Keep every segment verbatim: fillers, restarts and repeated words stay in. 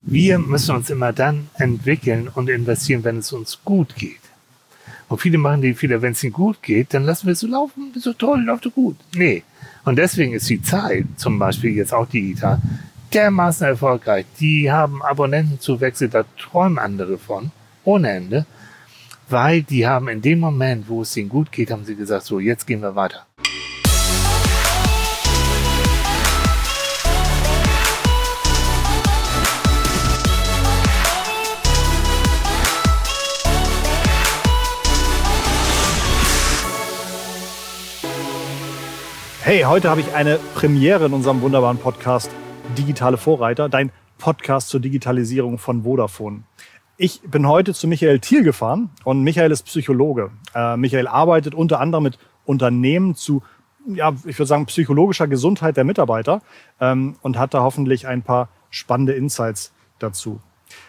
Wir müssen uns immer dann entwickeln und investieren, wenn es uns gut geht. Und viele machen die Fehler, wenn es ihnen gut geht, dann lassen wir es so laufen, ist so toll, läuft so gut. Nee. Und deswegen ist die Zeit, zum Beispiel jetzt auch digital, dermaßen erfolgreich. Die haben Abonnentenzuwächse, da träumen andere von, ohne Ende. Weil die haben in dem Moment, wo es ihnen gut geht, haben sie gesagt, so, jetzt gehen wir weiter. Hey, heute habe ich eine Premiere in unserem wunderbaren Podcast Digitale Vorreiter, dein Podcast zur Digitalisierung von Vodafone. Ich bin heute zu Michael Thiel gefahren und Michael ist Psychologe. Äh, Michael arbeitet unter anderem mit Unternehmen zu, ja, ich würde sagen, psychologischer Gesundheit der Mitarbeiter ähm, und hat da hoffentlich ein paar spannende Insights dazu.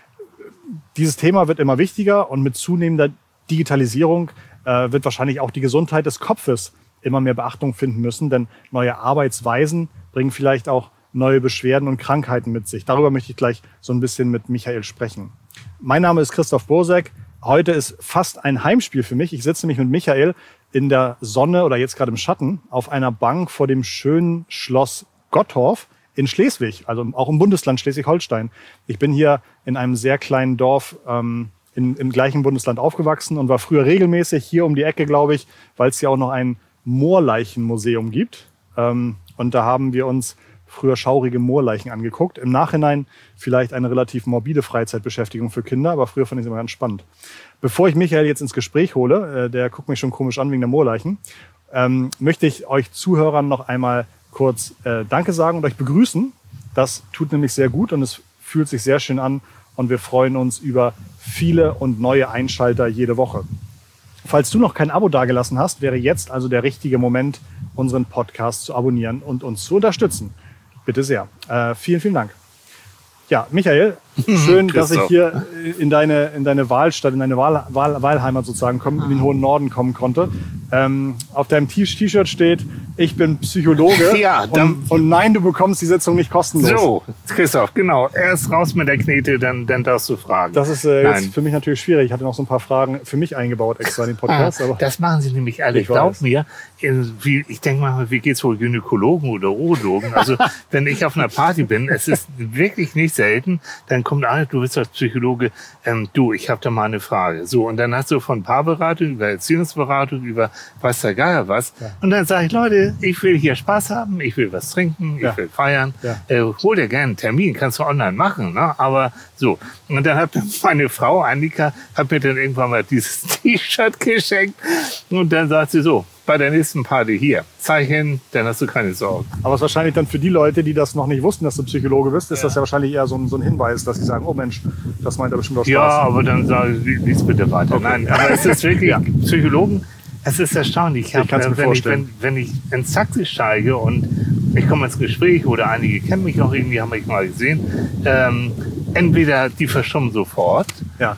Dieses Thema wird immer wichtiger und mit zunehmender Digitalisierung äh, wird wahrscheinlich auch die Gesundheit des Kopfes immer mehr Beachtung finden müssen, denn neue Arbeitsweisen bringen vielleicht auch neue Beschwerden und Krankheiten mit sich. Darüber möchte ich gleich so ein bisschen mit Michael sprechen. Mein Name ist Christoph Bosek. Heute ist fast ein Heimspiel für mich. Ich sitze nämlich mit Michael in der Sonne oder jetzt gerade im Schatten auf einer Bank vor dem schönen Schloss Gottorf in Schleswig, also auch im Bundesland Schleswig-Holstein. Ich bin hier in einem sehr kleinen Dorf ähm, in, im gleichen Bundesland aufgewachsen und war früher regelmäßig hier um die Ecke, glaube ich, weil es hier auch noch ein Moorleichenmuseum gibt. Ähm, und da haben wir uns früher schaurige Moorleichen angeguckt. Im Nachhinein vielleicht eine relativ morbide Freizeitbeschäftigung für Kinder, aber früher fand ich es immer ganz spannend. Bevor ich Michael jetzt ins Gespräch hole, äh, der guckt mich schon komisch an wegen der Moorleichen, ähm, möchte ich euch Zuhörern noch einmal kurz äh, Danke sagen und euch begrüßen. Das tut nämlich sehr gut und es fühlt sich sehr schön an und wir freuen uns über viele und neue Einschalter jede Woche. Falls du noch kein Abo dagelassen hast, wäre jetzt also der richtige Moment, unseren Podcast zu abonnieren und uns zu unterstützen. Bitte sehr. Äh, vielen, vielen Dank. Ja, Michael, schön, dass ich hier in deine, in deine Wahlstadt, in deine Wahl, Wahl, Wahlheimat sozusagen kommen, in den hohen Norden kommen konnte. Ähm, auf deinem T-Shirt steht, ich bin Psychologe. Ja, dann, und, und nein, du bekommst die Sitzung nicht kostenlos. So, Christoph, genau. Erst raus mit der Knete, dann, dann darfst du fragen. Das ist äh, jetzt für mich natürlich schwierig. Ich hatte noch so ein paar Fragen für mich eingebaut extra in den Podcast. Ah, aber das machen sie nämlich alle. Ich Glaub weiß. mir, in, wie, ich denke mal, wie geht's wohl Gynäkologen oder Urologen? Also, wenn ich auf einer Party bin, es ist wirklich nicht selten, dann kommt einer, du bist als Psychologe, ähm, du, ich habe da mal eine Frage. So, und dann hast du von Paarberatung über Erziehungsberatung, über was der Geier was. Ja. Und dann sage ich, Leute, ich will hier Spaß haben, ich will was trinken, Ja. ich will feiern. Ja. Äh, hol dir gerne einen Termin, kannst du online machen, ne? Aber so. Und dann hat meine Frau, Annika, hat mir dann irgendwann mal dieses T-Shirt geschenkt. Und dann sagt sie so, bei der nächsten Party hier, zeig hin, dann hast du keine Sorgen. Aber es ist wahrscheinlich dann für die Leute, die das noch nicht wussten, dass du Psychologe bist, ist Ja. das ja wahrscheinlich eher so ein, so ein Hinweis, dass sie sagen, oh Mensch, das meint er bestimmt auch Spaß. Ja, aber dann sage ich, lies bitte weiter. Okay. Nein, aber es ist wirklich, Ja. Psychologen, es ist erstaunlich. Ich, hab, kann's mir äh, wenn, ich, vorstellen. wenn, wenn ich ins Taxi steige und ich komme ins Gespräch oder einige kennen mich auch irgendwie, haben mich mal gesehen, ähm, entweder die verstummen sofort, Ja.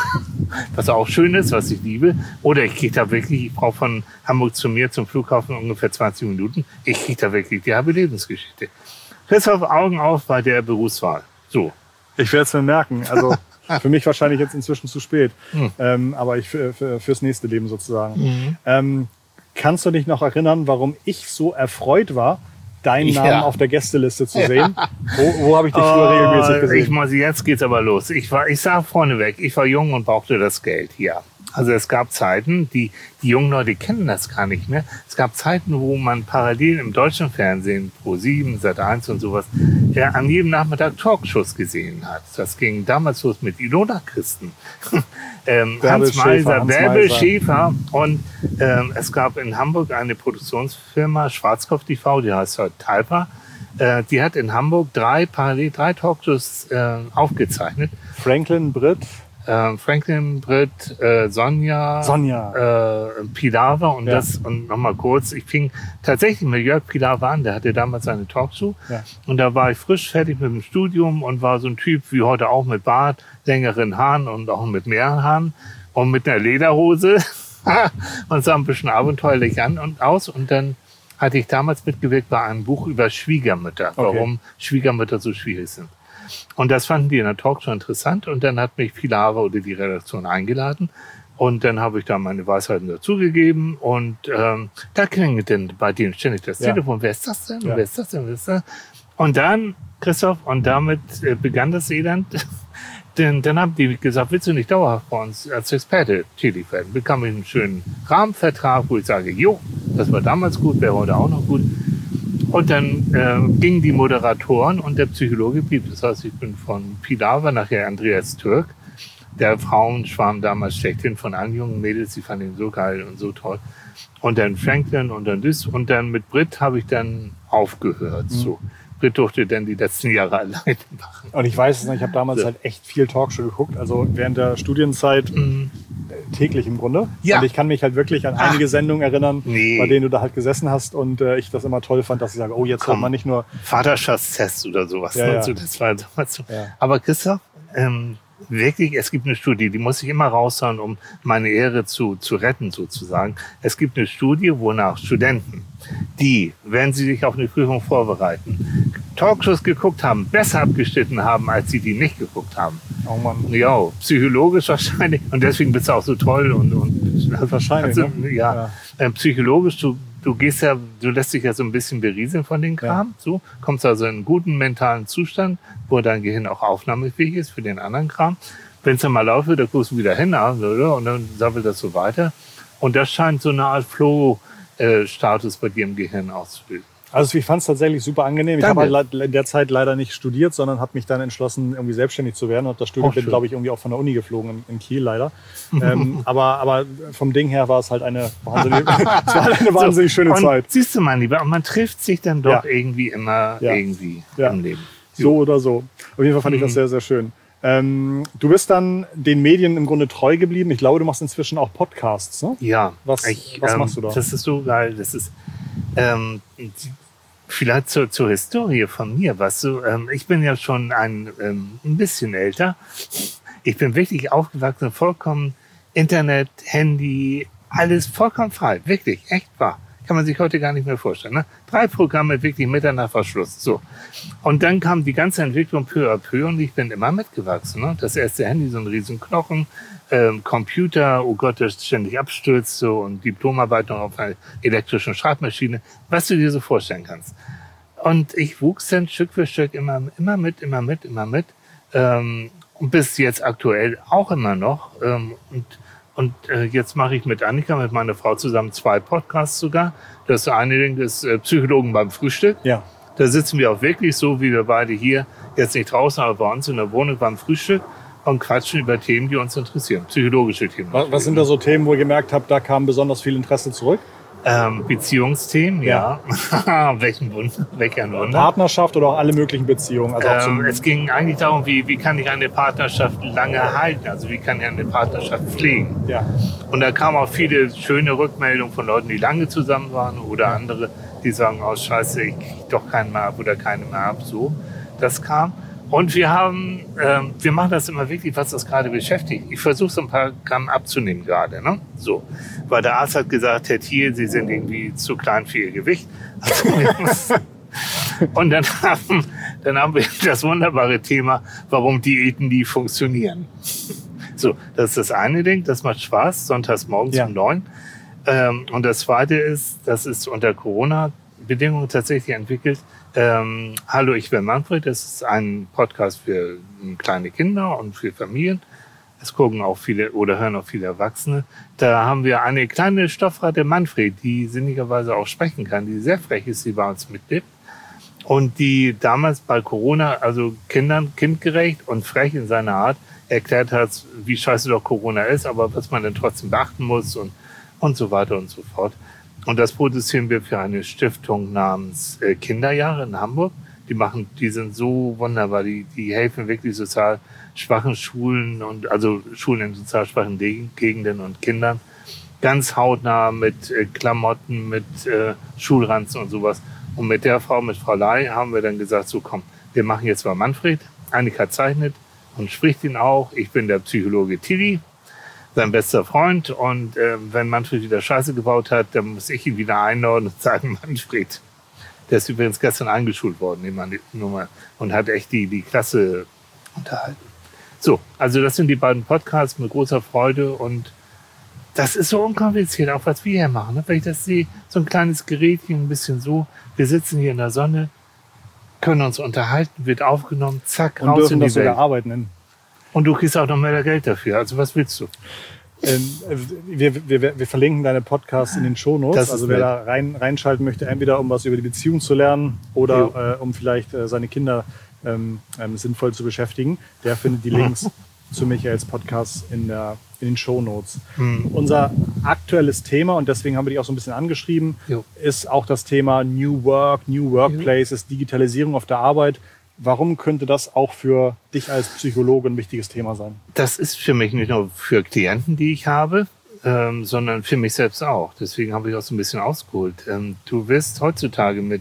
was auch schön ist, was ich liebe, oder ich kriege da wirklich, ich brauche von Hamburg zu mir zum Flughafen ungefähr zwanzig Minuten, ich kriege da wirklich die halbe Lebensgeschichte. Christoph, Augen auf bei der Berufswahl. So. Ich werde es mir merken. Also für mich wahrscheinlich jetzt inzwischen zu spät. Hm. Ähm, aber ich für, für, fürs nächste Leben sozusagen. Mhm. Ähm, kannst du dich noch erinnern, warum ich so erfreut war, deinen Ja. Namen auf der Gästeliste zu sehen? Wo, wo habe ich dich früher regelmäßig Ich gesehen? muss, jetzt geht's aber los. Ich war, ich sag vorneweg, ich war jung und brauchte das Geld, ja. Also es gab Zeiten, die, die jungen Leute kennen das gar nicht mehr. Es gab Zeiten, wo man parallel im deutschen Fernsehen, Pro sieben, Sat eins und sowas, ja, an jedem Nachmittag Talkshows gesehen hat. Das ging damals los mit Ilona Christen, ähm, Bärbel Hans Schäfer, Meiser, Hans Bärbel Meiser. Schäfer und ähm, es gab in Hamburg eine Produktionsfirma, Schwarzkopf T V, die heißt heute Talpa. Äh, die hat in Hamburg drei parallel drei Talkshows äh, aufgezeichnet. Franklin, Britt, äh, Franklin, Britt, äh, Sonja, Sonja. äh, Pilawa und Ja. das, und nochmal kurz, ich fing tatsächlich mit Jörg Pilawa an, der hatte damals eine Talkshow Ja. und da war ich frisch fertig mit dem Studium und war so ein Typ wie heute auch mit Bart, längeren Haaren und auch mit mehreren Haaren und mit einer Lederhose und sah ein bisschen abenteuerlich an und aus und dann hatte ich damals mitgewirkt bei einem Buch über Schwiegermütter, Okay. warum Schwiegermütter so schwierig sind. Und das fanden die in der Talkshow interessant. Und dann hat mich Pilar oder die Redaktion eingeladen. Und dann habe ich da meine Weisheiten dazugegeben. Und ähm, da klingelt dann bei denen ständig das Ja. Telefon. Wer ist das denn? Ja. Wer ist das denn? Wer ist das? Und dann, Christoph, und damit äh, begann das Elend. Denn dann haben die gesagt, willst du nicht dauerhaft bei uns als Experte tätig werden? Bekam ich einen schönen Rahmenvertrag, wo ich sage, jo, das war damals gut, wäre heute auch noch gut. Und dann äh, gingen die Moderatoren und der Psychologe blieb. Das heißt, ich bin von Pilar, war nachher Andreas Türk, der Frauenschwarm damals schlechthin von allen jungen Mädels, die fanden ihn so geil und so toll. Und dann Franklin und dann das. Und dann mit Britt habe ich dann aufgehört. Mhm. So. Britt durfte dann die letzten Jahre alleine machen. Und ich weiß es nicht, ich habe damals So. halt echt viel Talkshow geguckt, also während der Studienzeit Mhm. täglich im Grunde. Ja. Und ich kann mich halt wirklich an Ach. einige Sendungen erinnern, Nee. bei denen du da halt gesessen hast und äh, ich das immer toll fand, dass ich sage, oh, jetzt Komm. hört man nicht nur... Vaterschaftstest oder sowas. Ja, ne? ja. So, das war damals so. Ja. Aber Christoph, ähm, wirklich, es gibt eine Studie, die muss ich immer raushauen, um meine Ehre zu, zu retten sozusagen. Es gibt eine Studie, wonach Studenten, die, wenn sie sich auf eine Prüfung vorbereiten, Talkshows geguckt haben, besser abgeschnitten haben, als sie die nicht geguckt haben. Oh Mann. Ja, psychologisch wahrscheinlich. Und deswegen bist du auch so toll und, und Wahrscheinlich, also, ne? ja, Ja. Ähm, psychologisch, du, du gehst ja, du lässt dich ja so ein bisschen berieseln von den Kram, so, kommst also in einen guten mentalen Zustand, wo dein Gehirn auch aufnahmefähig ist für den anderen Kram. Wenn es dann mal läuft, da guckst du wieder hin, oder? Und dann sammelt das so weiter. Und das scheint so eine Art Flow-Status bei dir im Gehirn auszubilden. Also ich fand es tatsächlich super angenehm. Ich Danke. habe halt in der Zeit leider nicht studiert, sondern habe mich dann entschlossen, irgendwie selbstständig zu werden. Und das Studium Auch bin, schön. glaube ich, irgendwie auch von der Uni geflogen in, in Kiel leider. ähm, aber, aber vom Ding her war es halt eine wahnsinnig, es war halt eine wahnsinnig schöne und Zeit. Siehst du, mein Lieber, und man trifft sich dann doch Ja. irgendwie immer Ja. irgendwie Ja. im Leben. So oder so. Auf jeden Fall fand ich das Mhm. sehr, sehr schön. Ähm, du bist dann den Medien im Grunde treu geblieben. Ich glaube, du machst inzwischen auch Podcasts, ne? Ja. Was- was ähm, machst du da? Das ist so geil. Das ist ähm, die- vielleicht zur, zur Historie von mir. Weißt du, ähm, ich bin ja schon ein, ähm, ein bisschen älter. Ich bin wirklich aufgewachsen, vollkommen Internet, Handy, alles vollkommen frei. Wirklich, echt wahr. Kann man sich heute gar nicht mehr vorstellen. Ne? Drei Programme wirklich miteinander verschlossen. So. Und dann kam die ganze Entwicklung peu à peu und ich bin immer mitgewachsen. Ne? Das erste Handy, so ein riesen Knochen, ähm, Computer, oh Gott, der ständig abstürzt, so, und Diplomarbeit noch auf einer elektrischen Schreibmaschine, was du dir so vorstellen kannst. Und ich wuchs dann Stück für Stück immer, immer mit, immer mit, immer mit. Ähm, und bis jetzt aktuell auch immer noch. Ähm, und Und äh, jetzt mache ich mit Annika, mit meiner Frau zusammen zwei Podcasts sogar. Das eine Ding ist äh, Psychologen beim Frühstück. Ja. Da sitzen wir auch wirklich so, wie wir beide hier, jetzt nicht draußen, aber bei uns in der Wohnung beim Frühstück und quatschen über Themen, die uns interessieren. Psychologische Themen. Was, was sind da so Themen, wo ihr gemerkt habt, da kam besonders viel Interesse zurück? Ähm, Beziehungsthemen, ja. Welchen Wunder, welcher Wunder. Partnerschaft oder auch alle möglichen Beziehungen? Also auch Ähm, zum, es ging eigentlich darum, wie, wie kann ich eine Partnerschaft lange halten? Also wie kann ich eine Partnerschaft pflegen? ja. Und da kamen auch viele schöne Rückmeldungen von Leuten, die lange zusammen waren oder andere, die sagen, oh Scheiße, ich krieg doch keinen mehr ab oder keine mehr ab. So, das kam. Und wir haben, ähm, wir machen das immer wirklich, was das gerade beschäftigt. Ich versuche so ein paar Gramm abzunehmen gerade, ne? So. Weil der Arzt hat gesagt, Herr Thiel, Sie sind irgendwie zu klein für Ihr Gewicht. Also, wir müssen- und dann haben, dann haben wir das wunderbare Thema, warum Diäten nie funktionieren. So, das ist das eine Ding, das macht Spaß, sonntags morgens Ja. um neun. Ähm, und das zweite ist, das ist unter Corona-Bedingungen tatsächlich entwickelt. Ähm, Hallo, ich bin Manfred. Das ist ein Podcast für kleine Kinder und für Familien. Es gucken auch viele oder hören auch viele Erwachsene. Da haben wir eine kleine Stoffratte Manfred, die sinnigerweise auch sprechen kann, die sehr frech ist, die bei uns mitlebt. Und die damals bei Corona, also Kindern kindgerecht und frech in seiner Art, erklärt hat, wie scheiße doch Corona ist, aber was man dann trotzdem beachten muss und, und so weiter und so fort. Und das produzieren wir für eine Stiftung namens äh, Kinderjahre in Hamburg. Die machen, die sind so wunderbar, die, die helfen wirklich sozial schwachen Schulen und also Schulen in sozial schwachen De- Gegenden und Kindern ganz hautnah mit äh, Klamotten, mit äh, Schulranzen und sowas. Und mit der Frau, mit Frau Lai, haben wir dann gesagt, so komm, wir machen jetzt mal Manfred. Annika zeichnet und spricht ihn auch. Ich bin der Psychologe Tilly, sein bester Freund. Und äh, wenn Manfred wieder Scheiße gebaut hat, dann muss ich ihn wieder einordnen und sagen, Manfred, Der ist übrigens gestern eingeschult worden, nur mal, und hat echt die, die Klasse unterhalten. So, also das sind die beiden Podcasts mit großer Freude und das ist so unkompliziert, auch was wir hier machen. Ne? Wenn ich das sehe, so ein kleines Gerätchen, ein bisschen so, wir sitzen hier in der Sonne, können uns unterhalten, wird aufgenommen, zack, und raus dürfen in die das sogar Welt. Arbeit nennen. Und du kriegst auch noch mehr Geld dafür. Also was willst du? Ähm, wir, wir, wir verlinken deine Podcasts in den Shownotes. Also wer da rein, reinschalten möchte, entweder um was über die Beziehung zu lernen oder äh, um vielleicht äh, seine Kinder ähm, ähm, sinnvoll zu beschäftigen, der findet die Links zu Michaels Podcasts in, der, in den Shownotes. Mhm. Unser aktuelles Thema, und deswegen haben wir dich auch so ein bisschen angeschrieben, jo. ist auch das Thema New Work, New Workplaces, jo. Digitalisierung auf der Arbeit. Warum könnte das auch für dich als Psychologe ein wichtiges Thema sein? Das ist für mich nicht nur für Klienten, die ich habe, ähm, sondern für mich selbst auch. Deswegen habe ich auch so ein bisschen ausgeholt. Ähm, du wirst heutzutage mit,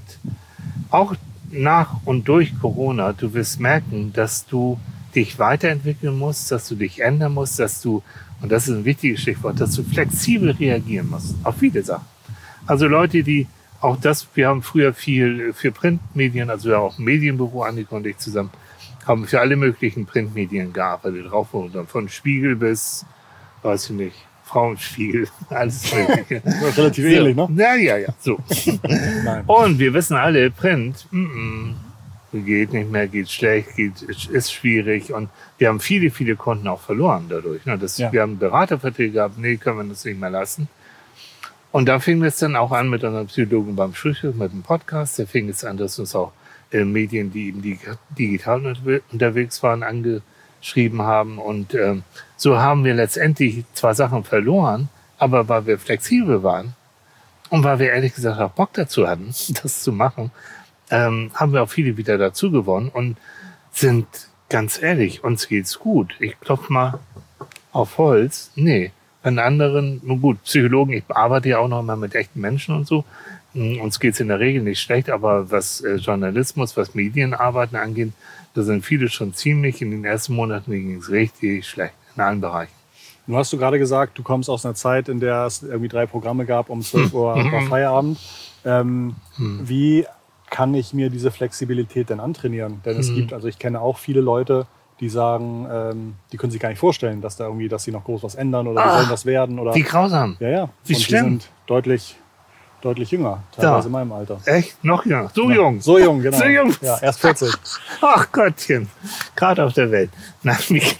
auch nach und durch Corona, du wirst merken, dass du dich weiterentwickeln musst, dass du dich ändern musst, dass du, und das ist ein wichtiges Stichwort, dass du flexibel reagieren musst auf viele Sachen. Also Leute, die auch das, wir haben früher viel für Printmedien, also wir haben auch ein Medienbüro, Annika und ich zusammen, haben für alle möglichen Printmedien gearbeitet, rauf und dann von Spiegel bis, weiß ich nicht, Frauenspiegel, alles mögliche. Relativ so, ähnlich, ne? Ja, ja, ja, so. Nein. Und wir wissen alle, Print, mm, mm, geht nicht mehr, geht schlecht, geht, ist schwierig und wir haben viele, viele Kunden auch verloren dadurch. Ne? Das, ja. Wir haben Beraterverträge gehabt, nee, können wir das nicht mehr lassen. Und da fing es dann auch an mit unserem Psychologen beim Frühstück, mit dem Podcast. Da fing es an, dass uns auch äh, Medien, die eben digital unterwegs waren, angeschrieben haben. Und ähm, so haben wir letztendlich zwar Sachen verloren, aber weil wir flexibel waren und weil wir ehrlich gesagt auch Bock dazu hatten, das zu machen, ähm, haben wir auch viele wieder dazu gewonnen und sind ganz ehrlich, uns geht's gut. Ich klopfe mal auf Holz. Nee. An anderen, nun gut, Psychologen, ich arbeite ja auch noch mal mit echten Menschen und so. Uns geht's in der Regel nicht schlecht, aber was äh, Journalismus, was Medienarbeiten angeht, da sind viele schon ziemlich, in den ersten Monaten ging es richtig schlecht, in allen Bereichen. Nun hast du gerade gesagt, du kommst aus einer Zeit, in der es irgendwie drei Programme gab, um zwölf Uhr war Feierabend. Ähm, hm. Wie kann ich mir diese Flexibilität denn antrainieren? Denn es hm. gibt, also ich kenne auch viele Leute, die sagen, ähm, die können sich gar nicht vorstellen, dass da irgendwie, dass sie noch groß was ändern oder ah, die sollen was werden. Oder, wie grausam. Ja, ja. Wie und schlimm. Die sind deutlich, deutlich jünger, teilweise ja. in meinem Alter. Echt? Noch jünger? So ja. jung? So jung, genau. So jung? Ja, erst vierzig. Ach Gottchen. Gerade auf der Welt. Nein,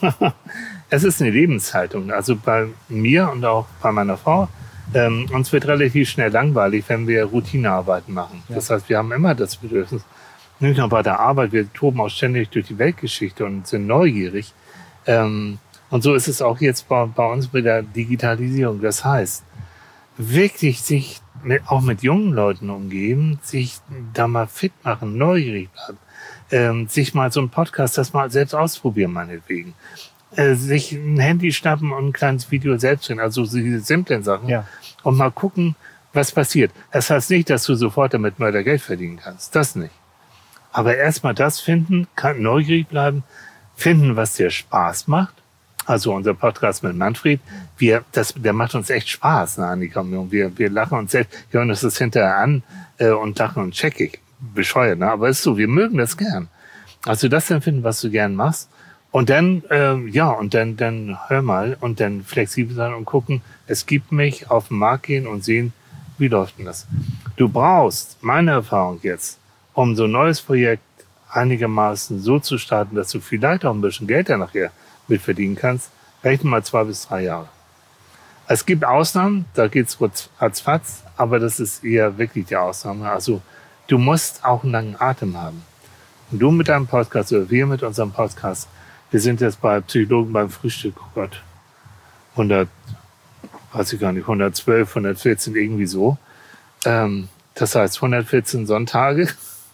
es ist eine Lebenshaltung. Also bei mir und auch bei meiner Frau, ähm, uns wird relativ schnell langweilig, wenn wir Routinearbeiten machen. Ja. Das heißt, wir haben immer das Bedürfnis, nicht nur bei der Arbeit, wir toben auch ständig durch die Weltgeschichte und sind neugierig. Ähm, und so ist es auch jetzt bei, bei uns mit der Digitalisierung. Das heißt, wirklich sich mit, auch mit jungen Leuten umgeben, sich da mal fit machen, neugierig bleiben, ähm, sich mal so einen Podcast, das mal selbst ausprobieren, meinetwegen. Äh, sich ein Handy schnappen und ein kleines Video selbst drehen, also diese simplen Sachen. Ja. Und mal gucken, was passiert. Das heißt nicht, dass du sofort damit Mörder Geld verdienen kannst. Das nicht. Aber erstmal das finden, kann neugierig bleiben, finden, was dir Spaß macht. Also unser Podcast mit Manfred, wir, das, der macht uns echt Spaß, ne, Annika? Wir, wir lachen uns selbst, wir hören uns das hinterher an äh, und lachen uns checkig. Bescheuert, ne? Aber ist so, wir mögen das gern. Also das dann finden, was du gern machst. Und dann, äh, ja, und dann, dann hör mal und dann flexibel sein und gucken, es gibt mich, auf den Markt gehen und sehen, wie läuft denn das? Du brauchst, meine Erfahrung jetzt, um so ein neues Projekt einigermaßen so zu starten, dass du vielleicht auch ein bisschen Geld da nachher mit verdienen kannst, rechne mal zwei bis drei Jahre. Es gibt Ausnahmen, da geht's ratzfatz, aber das ist eher wirklich die Ausnahme. Also du musst auch einen langen Atem haben. Und du mit deinem Podcast oder wir mit unserem Podcast, wir sind jetzt bei Psychologen beim Frühstück, oh Gott, hundert, weiß ich gar nicht, hundertzwölf, hundertvierzehn, irgendwie so. Ähm, das heißt hundertvierzehn Sonntage.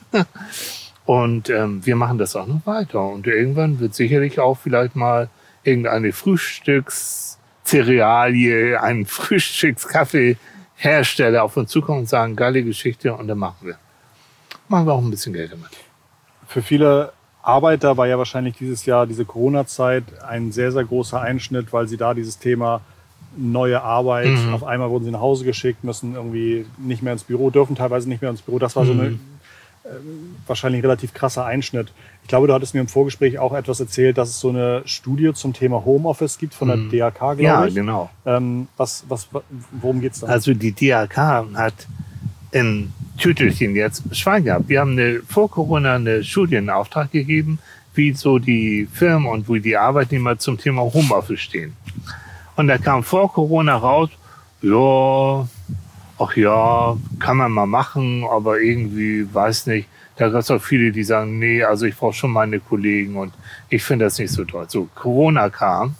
Und ähm, wir machen das auch noch weiter. Und irgendwann wird sicherlich auch vielleicht mal irgendeine Frühstückszerealie, ein Frühstückskaffeehersteller auf uns zukommen und sagen, geile Geschichte, und dann machen wir. Machen wir auch ein bisschen Geld damit. Für viele Arbeiter war ja wahrscheinlich dieses Jahr, diese Corona-Zeit, ein sehr, sehr großer Einschnitt, weil sie da dieses Thema neue Arbeit, mhm. auf einmal wurden sie nach Hause geschickt, müssen irgendwie nicht mehr ins Büro, dürfen teilweise nicht mehr ins Büro. Das war so eine, wahrscheinlich ein relativ krasser Einschnitt. Ich glaube, du hattest mir im Vorgespräch auch etwas erzählt, dass es so eine Studie zum Thema Homeoffice gibt von der Mhm. D A K, glaube Ja, ich. genau. Ähm, was, was, worum geht's da? Also die D A K hat in Tütelchen jetzt Schwein gehabt. Wir haben eine, vor Corona eine Studie in Auftrag gegeben, wie so die Firmen und wie die Arbeitnehmer zum Thema Homeoffice stehen. Und da kam vor Corona raus, ja, ach ja, kann man mal machen, aber irgendwie, weiß nicht. Da gab es auch viele, die sagen, nee, also ich brauche schon meine Kollegen und ich finde das nicht so toll. So, Corona kam,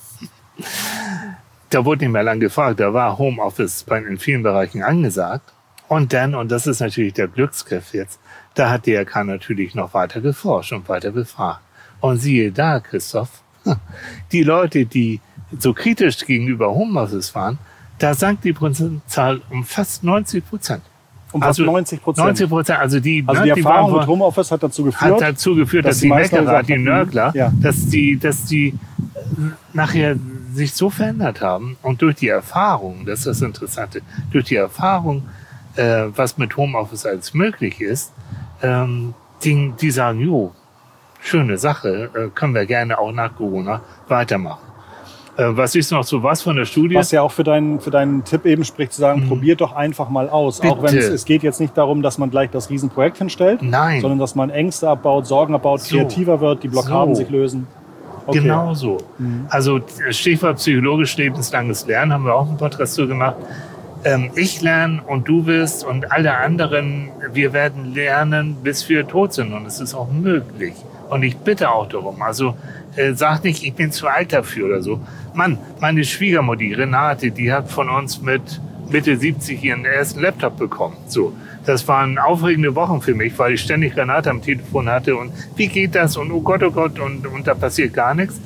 da wurde nicht mehr lang gefragt, da war Homeoffice bei- in vielen Bereichen angesagt. Und dann, und das ist natürlich der Glücksgriff jetzt, da hat D R K natürlich noch weiter geforscht und weiter befragt. Und siehe da, Christoph, die Leute, die so kritisch gegenüber Homeoffice waren, da sank die Prozentzahl um fast neunzig Prozent. Um fast also neunzig Prozent. neunzig Prozent, also die, Also ne, die die Erfahrung waren- mit Homeoffice hat dazu geführt, hat dazu geführt, dass, dass die die meisten Meckerer, gesagt die haben, Nörgler, ja. dass die, dass die äh, nachher sich so verändert haben und durch die Erfahrung, das ist das Interessante, durch die Erfahrung, äh, was mit Homeoffice als möglich ist, ähm, die, die sagen, jo, schöne Sache, äh, können wir gerne auch nach Corona weitermachen. Äh, was ist noch so was von der Studie? was ja auch für deinen, für deinen Tipp eben spricht, zu sagen, probiert doch einfach mal aus. Auch Bitte. wenn es, es geht jetzt nicht darum, dass man gleich das Riesenprojekt hinstellt, Nein. sondern dass man Ängste abbaut, Sorgen abbaut, So. kreativer wird, die Blockaden So. sich lösen. Okay. Genau so. Mhm. Also Stichwort psychologisch lebenslanges Lernen, haben wir auch einen Podcast zu gemacht. Ähm, ich lerne und du wirst und alle anderen, wir werden lernen, bis wir tot sind. Und es ist auch möglich. Und ich bitte auch darum. Also äh, sag nicht, ich bin zu alt dafür oder so. Mann, meine Schwiegermutti, Renate, die hat von uns mit Mitte siebzig ihren ersten Laptop bekommen. So. Das waren aufregende Wochen für mich, weil ich ständig Renate am Telefon hatte und wie geht das und oh Gott, oh Gott und, und da passiert gar nichts.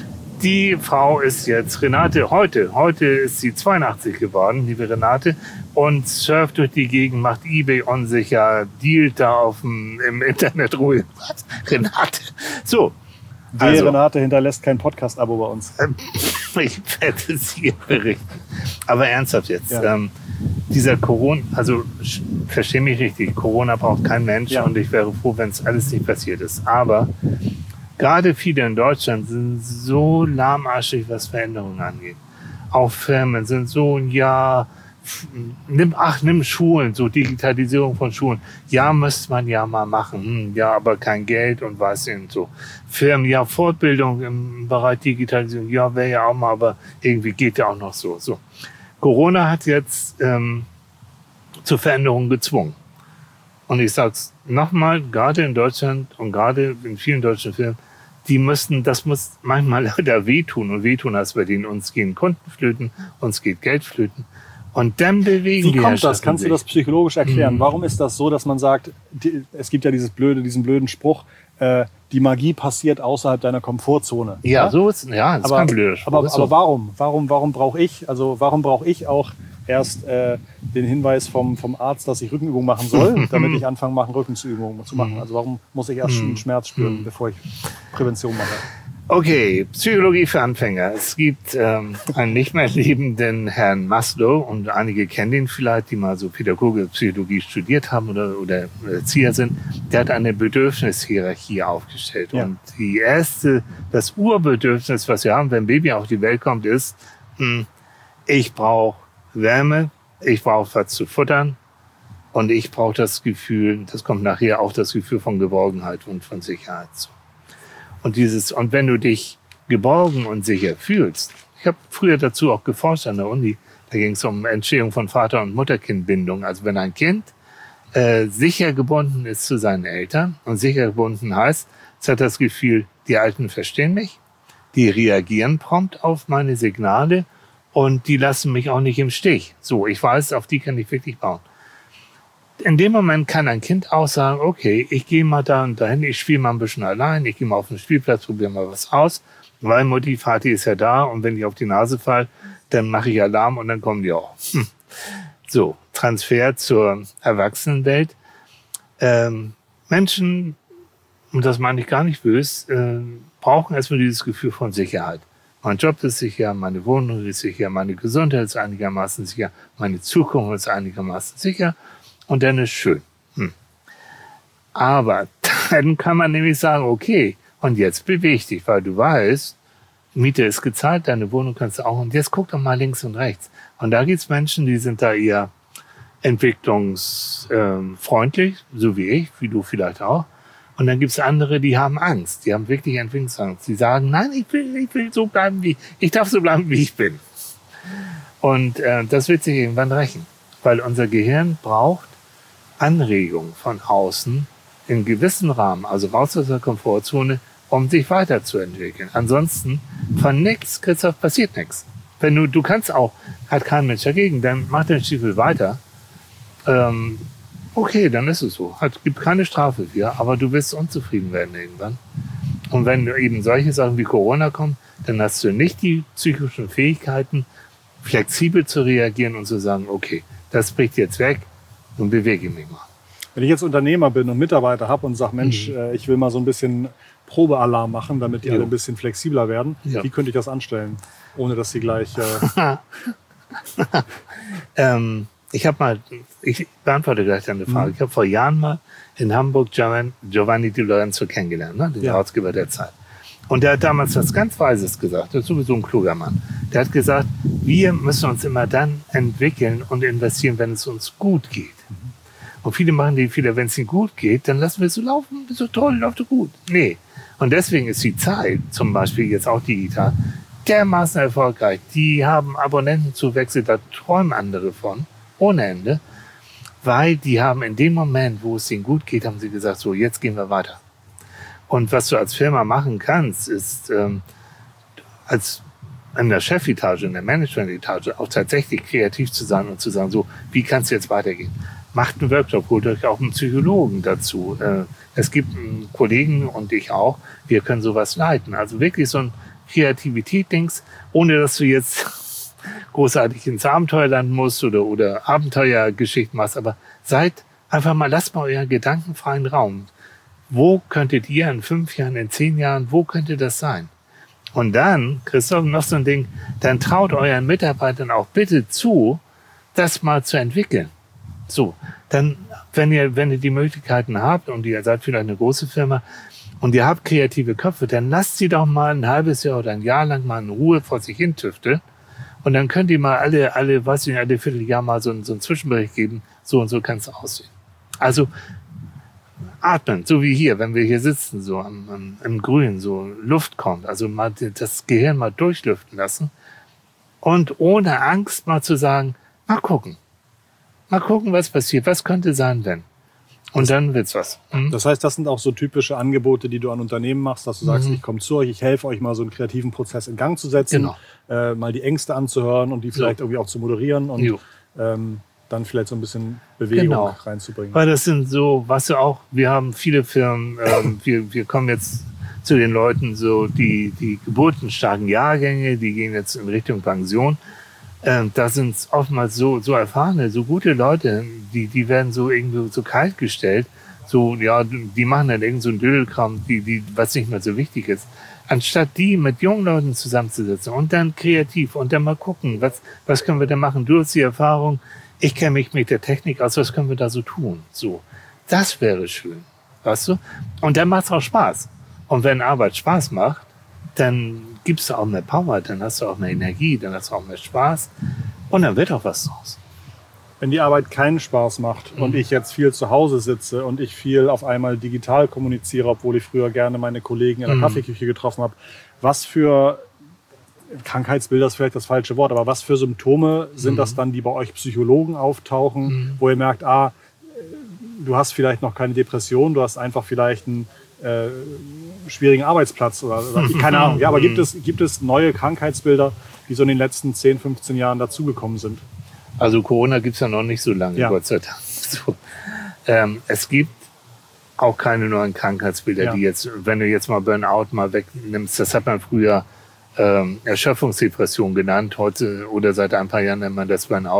Die Frau ist jetzt, Renate, heute, heute ist sie zweiundachtzig geworden, liebe Renate, und surft durch die Gegend, macht eBay unsicher, dealt da auf dem, im Internet ruhig. Was? Renate? So. Wehe, Also, Renate hinterlässt kein Podcast-Abo bei uns. ich werde es hier berichten. Aber ernsthaft jetzt. Ja. Ähm, dieser Corona, also sch- versteh mich richtig, Corona braucht kein Mensch Ja. und ich wäre froh, wenn es alles nicht passiert ist. Aber gerade viele in Deutschland sind so lahmarschig, was Veränderungen angeht. Auch Firmen sind so, ja, f- nimm, ach, nimm Schulen, so Digitalisierung von Schulen. Ja, müsste man ja mal machen. Hm, ja, aber kein Geld und was und so. Firmen, ja, Fortbildung im Bereich Digitalisierung, ja, wäre ja auch mal, aber irgendwie geht ja auch noch so. so. Corona hat jetzt ähm, zur Veränderung gezwungen. Und ich sag's nochmal, gerade in Deutschland und gerade in vielen deutschen Firmen, die müssen, das muss manchmal leider wehtun. Und wehtun heißt, bei denen uns gehen Kunden flöten, uns geht Geld flöten. Und dann bewegen Wie die kommt das? Herrschaften Kannst du sich. das psychologisch erklären? Mhm. Warum ist das so, dass man sagt, die, es gibt ja dieses blöde, diesen blöden Spruch, äh, die Magie passiert außerhalb deiner Komfortzone. Ja, so ist, ja, das aber, kann blöd. aber, aber warum? Warum, warum brauche ich, also warum brauche ich auch erst äh, den Hinweis vom, vom Arzt, dass ich Rückenübungen machen soll, damit ich anfange, machen, Rückenübungen zu machen? Also warum muss ich erst einen Schmerz spüren, bevor ich Prävention mache? Okay, Psychologie für Anfänger. Es gibt ähm, einen nicht mehr lebenden Herrn Maslow und einige kennen ihn vielleicht, die mal so Pädagogische Psychologie studiert haben oder, oder Erzieher sind. Der hat eine Bedürfnishierarchie aufgestellt. Ja. Und die erste, das Urbedürfnis, was wir haben, wenn ein Baby auf die Welt kommt, ist, mh, ich brauche Wärme, ich brauche was zu futtern und ich brauche das Gefühl, das kommt nachher auch das Gefühl von Geborgenheit und von Sicherheit. Und dieses, und wenn du dich geborgen und sicher fühlst, ich habe früher dazu auch geforscht an der Uni, da ging es um Entstehung von Vater- und Mutter-Kind-Bindung. Also wenn ein Kind äh, sicher gebunden ist zu seinen Eltern und sicher gebunden heißt, es hat das Gefühl, die Alten verstehen mich, die reagieren prompt auf meine Signale und die lassen mich auch nicht im Stich. So, ich weiß, auf die kann ich wirklich bauen. In dem Moment kann ein Kind auch sagen, okay, ich gehe mal da und dahin, ich spiele mal ein bisschen allein, ich gehe mal auf den Spielplatz, probiere mal was aus, weil Mutti, Vati ist ja da und wenn ich auf die Nase falle, dann mache ich Alarm und dann kommen die auch. Hm. So, Transfer zur Erwachsenenwelt. Ähm, Menschen, und das meine ich gar nicht böse, äh, brauchen erstmal dieses Gefühl von Sicherheit. Mein Job ist sicher, meine Wohnung ist sicher, meine Gesundheit ist einigermaßen sicher, meine Zukunft ist einigermaßen sicher. Und dann ist schön. Hm. Aber dann kann man nämlich sagen, okay, und jetzt beweg dich, weil du weißt, Miete ist gezahlt, deine Wohnung kannst du auch, und jetzt guck doch mal links und rechts. Und da gibt's Menschen, die sind da eher entwicklungsfreundlich, so wie ich, wie du vielleicht auch. Und dann gibt's andere, die haben Angst, die haben wirklich Entwicklungsangst. Die sagen, nein, ich will, ich will so bleiben, wie ich darf so bleiben, wie ich bin. Und äh, das wird sich irgendwann rächen, weil unser Gehirn braucht Anregung von außen in gewissen Rahmen, also raus aus der Komfortzone, um sich weiterzuentwickeln. Ansonsten von nichts, Christoph, passiert nichts. Wenn du, du kannst auch, hat kein Mensch dagegen, dann mach den Stiefel weiter. Ähm, okay, dann ist es so. Hat, gibt keine Strafe für, aber du wirst unzufrieden werden irgendwann. Und wenn eben solche Sachen wie Corona kommen, dann hast du nicht die psychischen Fähigkeiten, flexibel zu reagieren und zu sagen, okay, das bricht jetzt weg, nun bewege ich mich mal. Wenn ich jetzt Unternehmer bin und Mitarbeiter habe und sage, Mensch, mhm. äh, ich will mal so ein bisschen Probealarm machen, damit die ja. alle ein bisschen flexibler werden, ja. wie könnte ich das anstellen, ohne dass sie gleich... Äh ähm, ich habe mal, ich beantworte gleich deine Frage, mhm. ich habe vor Jahren mal in Hamburg Giovanni Di Lorenzo kennengelernt, ne, den ja. Herausgeber der Zeit. Und der hat damals was ganz Weises gesagt, das ist sowieso ein kluger Mann. Der hat gesagt, wir müssen uns immer dann entwickeln und investieren, wenn es uns gut geht. Mhm. Und viele machen die Fehler, wenn es ihnen gut geht, dann lassen wir es so laufen, ist so toll, läuft so gut. Nee. Und deswegen ist die Zeit, zum Beispiel jetzt auch digital, dermaßen erfolgreich. Die haben Abonnentenzuwächse, da träumen andere von, ohne Ende. Weil die haben in dem Moment, wo es ihnen gut geht, haben sie gesagt, so, jetzt gehen wir weiter. Und was du als Firma machen kannst, ist ähm, als in der Chefetage, in der Managementetage auch tatsächlich kreativ zu sein und zu sagen, so, wie kann es jetzt weitergehen? Macht einen Workshop, holt euch auch einen Psychologen dazu. Äh, es gibt einen Kollegen und ich auch, wir können sowas leiten. Also wirklich so ein Kreativität-Dings, ohne dass du jetzt großartig ins Abenteuerland musst oder, oder Abenteuergeschichten machst, aber seid einfach mal, lasst mal euren gedankenfreien Raum. Wo könntet ihr in fünf Jahren, in zehn Jahren, wo könnte das sein? Und dann, Christoph, noch so ein Ding, dann traut euren Mitarbeitern auch bitte zu, das mal zu entwickeln. So, dann, wenn ihr, wenn ihr die Möglichkeiten habt und ihr seid vielleicht eine große Firma und ihr habt kreative Köpfe, dann lasst sie doch mal ein halbes Jahr oder ein Jahr lang mal in Ruhe vor sich hin tüfteln. Und dann könnt ihr mal alle, alle, weiß ich nicht, alle Vierteljahr mal so, so einen Zwischenbericht geben. So und so kann es aussehen. Also, atmen, so wie hier, wenn wir hier sitzen, so am, am, im Grün, so Luft kommt. Also mal das Gehirn mal durchlüften lassen. Und ohne Angst mal zu sagen, mal gucken. Mal gucken, was passiert. Was könnte sein, wenn? Und das, dann wird's was. Mhm. Das heißt, das sind auch so typische Angebote, die du an Unternehmen machst, dass du sagst, mhm. ich komme zu euch, ich helfe euch mal so einen kreativen Prozess in Gang zu setzen, genau. äh, mal die Ängste anzuhören und die vielleicht so. irgendwie auch zu moderieren und ähm, dann vielleicht so ein bisschen Bewegung genau. reinzubringen. Weil das sind so, was du auch, wir haben viele Firmen, ähm, wir, wir kommen jetzt zu den Leuten, so die, die geburtenstarken Jahrgänge, die gehen jetzt in Richtung Pension. Ähm, da sind oftmals so, so erfahrene, so gute Leute, die, die werden so irgendwie so kalt gestellt. So, ja, die machen dann irgend so ein Dödelkram, die, die, was nicht mehr so wichtig ist. Anstatt die mit jungen Leuten zusammenzusetzen und dann kreativ und dann mal gucken, was, was können wir da machen? Du hast die Erfahrung, ich kenne mich mit der Technik aus, was können wir da so tun? So, das wäre schön, weißt du? Und dann macht es auch Spaß. Und wenn Arbeit Spaß macht, dann gibst du auch mehr Power, dann hast du auch mehr Energie, dann hast du auch mehr Spaß und dann wird auch was draus. Wenn die Arbeit keinen Spaß macht mhm. und ich jetzt viel zu Hause sitze und ich viel auf einmal digital kommuniziere, obwohl ich früher gerne meine Kollegen in der mhm. Kaffeeküche getroffen habe, was für Krankheitsbilder ist vielleicht das falsche Wort, aber was für Symptome sind mhm. das dann, die bei euch Psychologen auftauchen, mhm. wo ihr merkt, ah, du hast vielleicht noch keine Depression, du hast einfach vielleicht einen äh, schwierigen Arbeitsplatz oder, oder keine Ahnung. Ja, aber gibt es, gibt es neue Krankheitsbilder, die so in den letzten zehn, fünfzehn Jahren dazugekommen sind? Also Corona gibt's ja noch nicht so lange, ja. Gott sei Dank. So. Ähm, es gibt auch keine neuen Krankheitsbilder, ja. die jetzt, wenn du jetzt mal Burnout mal wegnimmst, das hat man früher ähm, Erschöpfungsdepression genannt, heute oder seit ein paar Jahren nennt man das Burnout.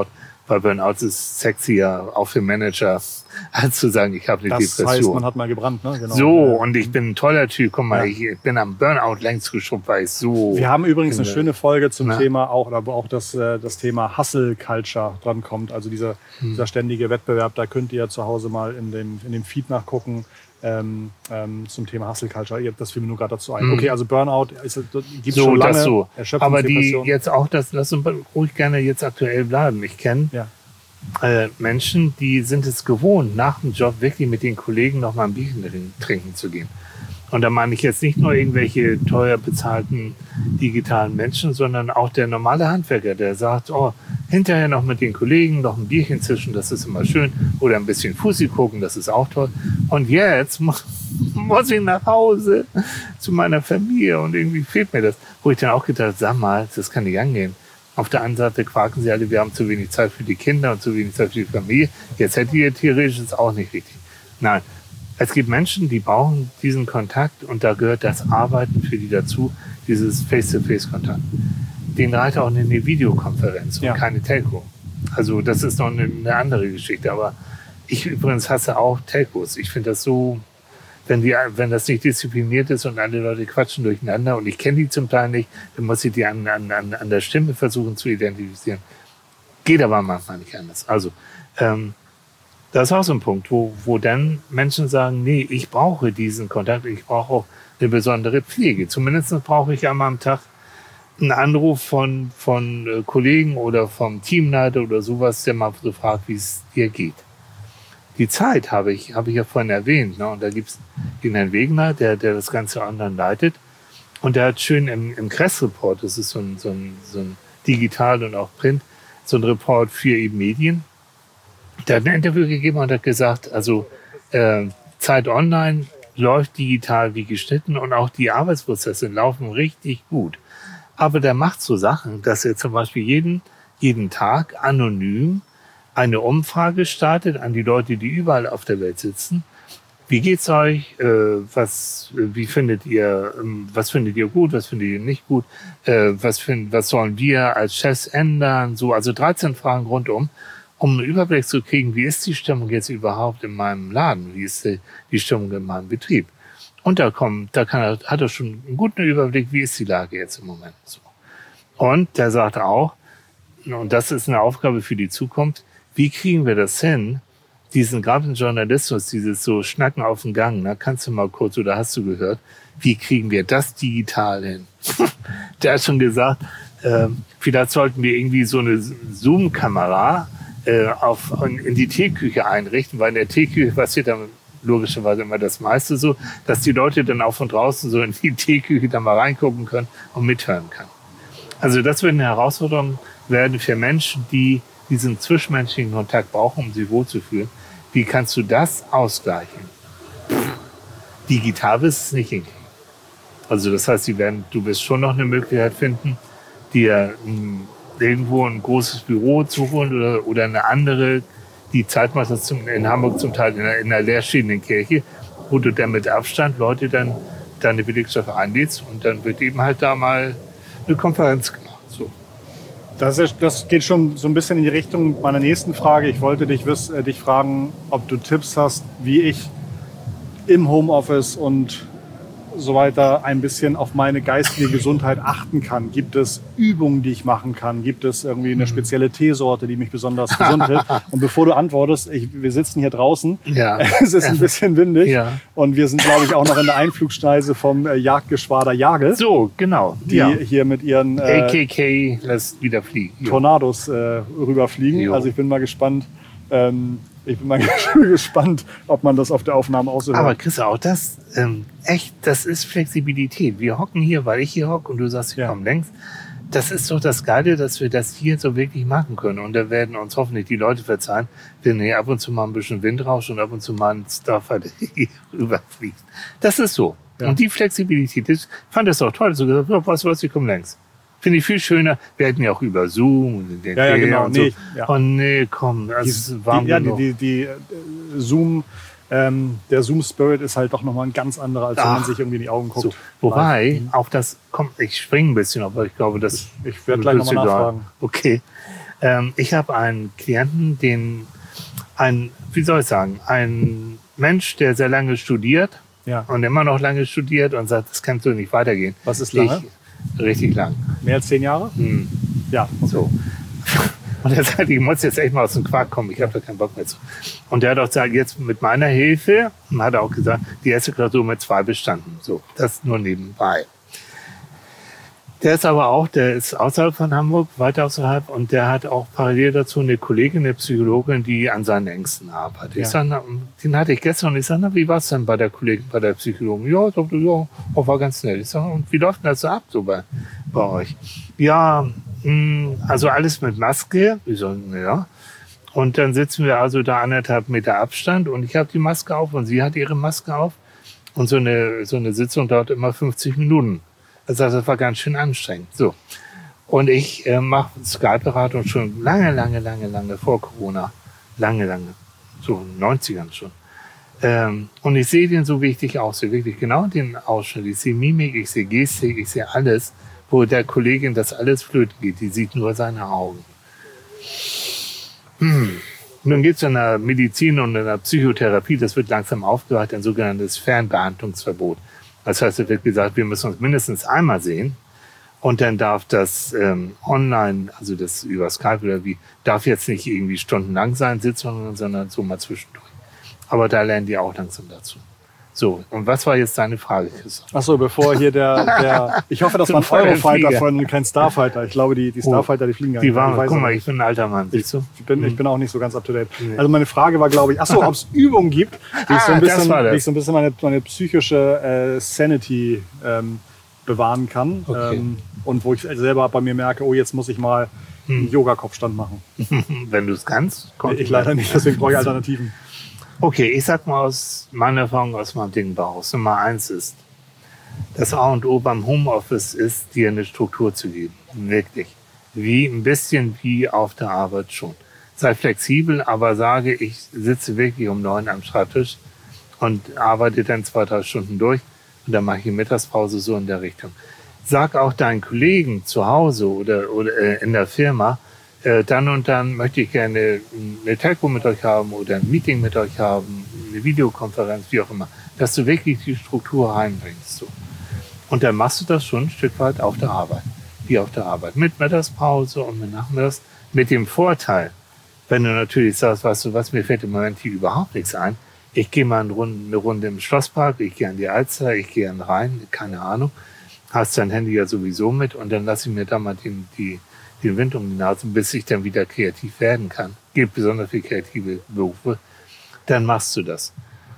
Weil Burnout ist sexier, auch für Manager, als zu sagen, ich habe eine das Depression. Das heißt, man hat mal gebrannt, ne? Genau. So, und ich bin ein toller Typ. Guck mal, ja. ich bin am Burnout längst geschubbt, weil ich so... Wir haben übrigens eine finde. schöne Folge zum Na? Thema, auch, aber auch das, das Thema Hustle Culture drankommt. Also dieser, hm. dieser ständige Wettbewerb, da könnt ihr zu Hause mal in dem, in dem Feed nachgucken. Ähm, ähm, zum Thema Hustle Culture. Das fiel mir nur gerade dazu ein. Okay, also Burnout gibt es so, schon lange. Das so. Aber die Depression. Jetzt auch, das lass uns ruhig gerne jetzt aktuell bleiben. Ich kenne ja. äh, Menschen, die sind es gewohnt, nach dem Job wirklich mit den Kollegen noch mal ein Bierchen trinken zu gehen. Und da meine ich jetzt nicht nur irgendwelche teuer bezahlten digitalen Menschen, sondern auch der normale Handwerker, der sagt, oh, hinterher noch mit den Kollegen noch ein Bierchen zischen, das ist immer schön. Oder ein bisschen Fussi gucken, das ist auch toll. Und jetzt muss ich nach Hause zu meiner Familie und irgendwie fehlt mir das. Wo ich dann auch gedacht habe, sag mal, das kann nicht angehen. Auf der einen Seite quaken sie alle, wir haben zu wenig Zeit für die Kinder und zu wenig Zeit für die Familie. Jetzt hätte ihr theoretisch das auch nicht richtig. Nein. Es gibt Menschen, die brauchen diesen Kontakt und da gehört das Arbeiten für die dazu, dieses Face-to-Face-Kontakt. Den reicht auch eine Videokonferenz und ja. keine Telco. Also das ist noch eine, eine andere Geschichte. Aber ich übrigens hasse auch Telcos. Ich finde das so, wenn, die, wenn das nicht diszipliniert ist und alle Leute quatschen durcheinander und ich kenne die zum Teil nicht, dann muss ich die an, an, an der Stimme versuchen zu identifizieren. Geht aber manchmal nicht anders. Also ähm, das ist auch so ein Punkt, wo, wo dann Menschen sagen, nee, ich brauche diesen Kontakt, ich brauche auch eine besondere Pflege. Zumindest brauche ich einmal am Tag einen Anruf von, von äh, Kollegen oder vom Teamleiter oder sowas, der mal so fragt, wie es dir geht. Die Zeit habe ich, habe ich ja vorhin erwähnt, ne? Und da gibt's den Herrn Wegner, der, der das Ganze online leitet. Und der hat schön im, im Kress-Report, das ist so ein, so ein, so ein Digital und auch Print, so ein Report für eben Medien. Der hat ein Interview gegeben und hat gesagt, also äh, Zeit Online läuft digital wie geschnitten und auch die Arbeitsprozesse laufen richtig gut. Aber der macht so Sachen, dass er zum Beispiel jeden, jeden Tag anonym eine Umfrage startet an die Leute, die überall auf der Welt sitzen. Wie geht's euch? Äh, was, wie findet ihr, ähm, was findet ihr gut? Was findet ihr nicht gut? Äh, was find, was sollen wir als Chefs ändern? So, also dreizehn Fragen rundum, um einen Überblick zu kriegen, wie ist die Stimmung jetzt überhaupt in meinem Laden? Wie ist die, die Stimmung in meinem Betrieb? Und da kommt, da kann er, hat er schon einen guten Überblick, wie ist die Lage jetzt im Moment? So. Und der sagt auch, und das ist eine Aufgabe für die Zukunft, wie kriegen wir das hin, diesen gerade Journalismus, dieses so Schnacken auf dem Gang, na, kannst du mal kurz, oder hast du gehört, wie kriegen wir das digital hin? Der hat schon gesagt, äh, vielleicht sollten wir irgendwie so eine Zoom-Kamera äh, auf, in die Teeküche einrichten, weil in der Teeküche passiert dann logischerweise immer das meiste so, dass die Leute dann auch von draußen so in die Teeküche dann mal reingucken können und mithören können. Also das wird eine Herausforderung werden für Menschen, die diesen zwischenmenschlichen Kontakt brauchen, um sich wohlzufühlen. Wie kannst du das ausgleichen? Pff, digital wirst du es nicht hinkriegen. Also das heißt, sie werden, du wirst schon noch eine Möglichkeit finden, dir m, irgendwo ein großes Büro zu holen oder, oder eine andere, die Zeit macht das zum, in Hamburg zum Teil in einer, in einer leerstehenden Kirche, wo du dann mit Abstand Leute dann deine Belegschaft einlädst und dann wird eben halt da mal eine Konferenz gemacht. So. Das, ist, das geht schon so ein bisschen in die Richtung meiner nächsten Frage. Ich wollte dich, wiss, äh, dich fragen, ob du Tipps hast, wie ich im Homeoffice und so weiter ein bisschen auf meine geistige Gesundheit achten kann. Gibt es Übungen, die ich machen kann? Gibt es irgendwie eine spezielle Teesorte, die mich besonders gesund hält? Und bevor du antwortest, ich, wir sitzen hier draußen, ja. Es ist ein bisschen windig ja. und wir sind, glaube ich, auch noch in der Einflugschneise vom äh, Jagdgeschwader Jagel. So, genau. Die ja. hier mit ihren äh, A K K lässt wieder fliegen. Tornados äh, rüberfliegen. Jo. Also ich bin mal gespannt. Ähm, Ich bin mal gespannt, ob man das auf der Aufnahme auch so hört. Aber Chris, auch das, ähm, echt, das ist Flexibilität. Wir hocken hier, weil ich hier hocke und du sagst, wir ja. kommen längst. Das ist doch das Geile, dass wir das hier so wirklich machen können. Und da werden uns hoffentlich die Leute verzeihen, wenn hier ab und zu mal ein bisschen Windrausch und ab und zu mal ein Starfighter hier rüberfliegt. Das ist so. Ja. Und die Flexibilität, ich fand das auch toll. So gesagt, oh, was weiß ich, komm längst. Finde ich viel schöner. Wir hätten ja auch über Zoom und den ja, ja, genau. und nee, so. Ja. Oh nee, komm, das die, ist warm die, ja, genug. die, die, die Zoom, ähm, der Zoom-Spirit ist halt doch nochmal ein ganz anderer, als wenn man sich irgendwie in die Augen guckt. So. Wobei, auch das kommt, ich springe ein bisschen, aber ich glaube, das Ich werde gleich nochmal nachfragen. Okay. Ähm, ich habe einen Klienten, den ein, wie soll ich sagen, ein Mensch, der sehr lange studiert Ja. und immer noch lange studiert und sagt, das kann so nicht weitergehen. Was ist lange? Ich, richtig lang. Mehr als zehn Jahre? Hm. Ja. So. Und er sagt, ich muss jetzt echt mal aus dem Quark kommen, ich habe da keinen Bock mehr zu. Und der hat auch gesagt, jetzt mit meiner Hilfe, und hat er auch gesagt, die erste Klausur mit zwei bestanden. So, das nur nebenbei. Der ist aber auch, der ist außerhalb von Hamburg, weiter außerhalb, und der hat auch parallel dazu eine Kollegin, eine Psychologin, die an seinen Ängsten arbeitet. Ja. Ich sag, na, den hatte ich gestern und ich sage, wie war es denn bei der Kollegin, bei der Psychologin? Ja, ich dachte, ja, oh, war ganz nett. Ich sage, und wie läuft denn das so ab so bei, bei euch? Ja, mh, also alles mit Maske. Ich so, ja. Und dann sitzen wir also da anderthalb Meter Abstand und ich habe die Maske auf und sie hat ihre Maske auf. Und so eine, so eine Sitzung dauert immer fünfzig Minuten. Das heißt, das war ganz schön anstrengend. So. Und ich äh, mache Skype-Beratung schon lange, lange, lange, lange vor Corona. Lange, lange. So in den neunzigern schon. Ähm, und ich sehe den so, wie ich dich auch sehe. Wirklich genau den Ausschnitt. Ich sehe Mimik, ich sehe Gestik, ich sehe alles, wo der Kollegin das alles flöten geht. Die sieht nur seine Augen. Hm. Nun geht es in der Medizin und in der Psychotherapie, das wird langsam aufgeweicht, ein sogenanntes Fernbehandlungsverbot. Das heißt, es wird gesagt, wir müssen uns mindestens einmal sehen und dann darf das ähm, online, also das über Skype oder wie, darf jetzt nicht irgendwie stundenlang sein, Sitzungen, sondern so mal zwischendurch. Aber da lernen die auch langsam dazu. So, und was war jetzt deine Frage, Christoph? Ach so, bevor hier der, der ich hoffe, das war ein Eurofighter von kein Starfighter. Ich glaube, die, die Starfighter, die fliegen gar nicht. Die waren, ich weiß guck mal, nicht. ich bin ein alter Mann, siehst du? Ich bin, Mhm. ich bin auch nicht so ganz up to date. Nee. Also meine Frage war, glaube ich, ach so, ob es Übungen gibt, wie ich so Ah, ein das bisschen, war das. wie ich so ein bisschen meine, meine psychische äh, Sanity ähm, bewahren kann. Okay. Ähm, und wo ich selber bei mir merke, oh, jetzt muss ich mal einen Yoga-Kopfstand machen. Wenn du es kannst. Ich leider nicht, deswegen brauche ich Alternativen. Okay, ich sag mal aus meiner Erfahrung, aus meinem Ding raus. Nummer eins ist, das A und O beim Homeoffice ist, dir eine Struktur zu geben. Wirklich. Wie, ein bisschen wie auf der Arbeit schon. Sei flexibel, aber sage, ich sitze wirklich um neun am Schreibtisch und arbeite dann zwei, drei Stunden durch und dann mache ich eine Mittagspause so in der Richtung. Sag auch deinen Kollegen zu Hause oder, oder äh, in der Firma, äh, dann und dann möchte ich gerne eine Telco mit euch haben oder ein Meeting mit euch haben, eine Videokonferenz, wie auch immer, dass du wirklich die Struktur reinbringst. So. Und dann machst du das schon ein Stück weit auf der Arbeit, wie auf der Arbeit, mit Mittagspause und mit Nachmittags, mit dem Vorteil, wenn du natürlich sagst, weißt du was, mir fällt im Moment hier überhaupt nichts ein, ich gehe mal eine Runde, eine Runde im Schlosspark, ich gehe an die Alster, ich gehe an den Rhein, keine Ahnung, hast dein Handy ja sowieso mit und dann lasse ich mir da mal den, die, den Wind um die Nase, bis ich dann wieder kreativ werden kann. Gilt besonders für kreative Berufe. Dann machst du das.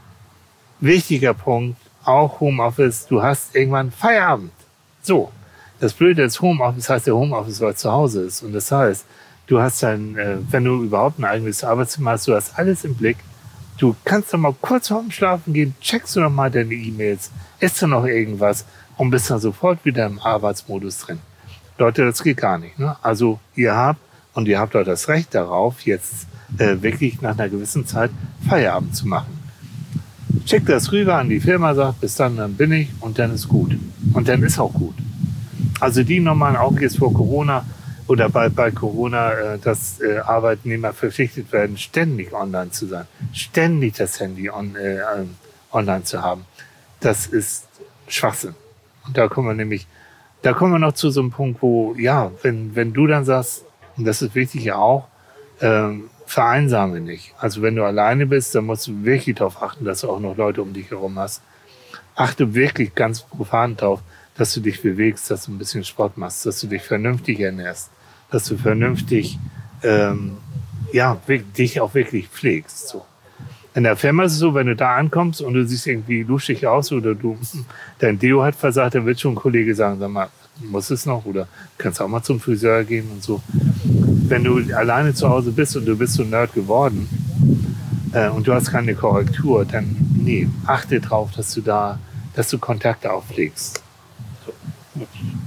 Wichtiger Punkt, auch Homeoffice, du hast irgendwann Feierabend. So. Das Blöde ist, Homeoffice heißt ja Homeoffice, weil es zu Hause ist. Und das heißt, du hast dann, äh, wenn du überhaupt ein eigenes Arbeitszimmer hast, du hast alles im Blick. Du kannst doch mal kurz vorm Schlafen gehen, checkst du noch mal deine E-Mails, isst du noch irgendwas und bist dann sofort wieder im Arbeitsmodus drin. Leute, das geht gar nicht. Ne? Also ihr habt, und ihr habt auch das Recht darauf, jetzt äh, wirklich nach einer gewissen Zeit Feierabend zu machen. Schickt das rüber an die Firma, sagt, bis dann, dann bin ich und dann ist gut. Und dann ist auch gut. Also die normalen auch jetzt vor Corona oder bei, bei Corona, äh, dass äh, Arbeitnehmer verpflichtet werden, ständig online zu sein, ständig das Handy on, äh, online zu haben. Das ist Schwachsinn. Und da kommen wir nämlich, da kommen wir noch zu so einem Punkt, wo, ja, wenn, wenn du dann sagst, und das ist wichtig ja auch, ähm, vereinsame nicht. Also wenn du alleine bist, dann musst du wirklich darauf achten, dass du auch noch Leute um dich herum hast. Achte wirklich ganz profan darauf, dass du dich bewegst, dass du ein bisschen Sport machst, dass du dich vernünftig ernährst, dass du vernünftig, ähm, ja, dich auch wirklich pflegst. So. In der Firma ist es so, wenn du da ankommst und du siehst irgendwie luschig aus oder du, dein Deo hat versagt, dann wird schon ein Kollege sagen, sag mal, muss es noch oder kannst auch mal zum Friseur gehen und so. Wenn du alleine zu Hause bist und du bist so Nerd geworden äh, und du hast keine Korrektur, dann nee, achte drauf, dass du da, dass du Kontakte auflegst. So.